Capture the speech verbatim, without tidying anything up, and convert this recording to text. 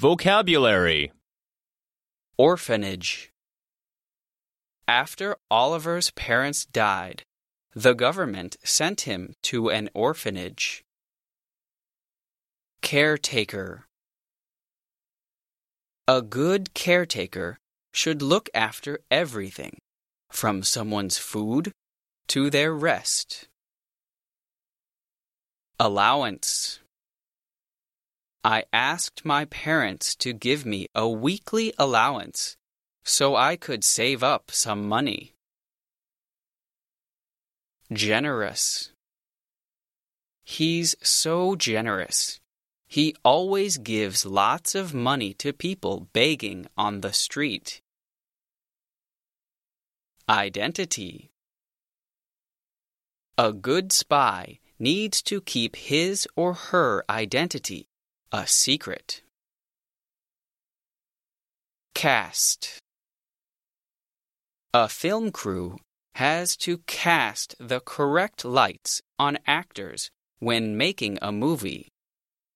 Vocabulary. Orphanage. After Oliver's parents died, the government sent him to an orphanage. Caretaker. A good caretaker should look after everything, from someone's food to their rest. Allowance. I asked my parents to give me a weekly allowance so I could save up some money. Generous. He's so generous. He always gives lots of money to people begging on the street. Identity. A good spy needs to keep his or her identity a secret. Cast. A film crew has to cast the correct lights on actors when making a movie.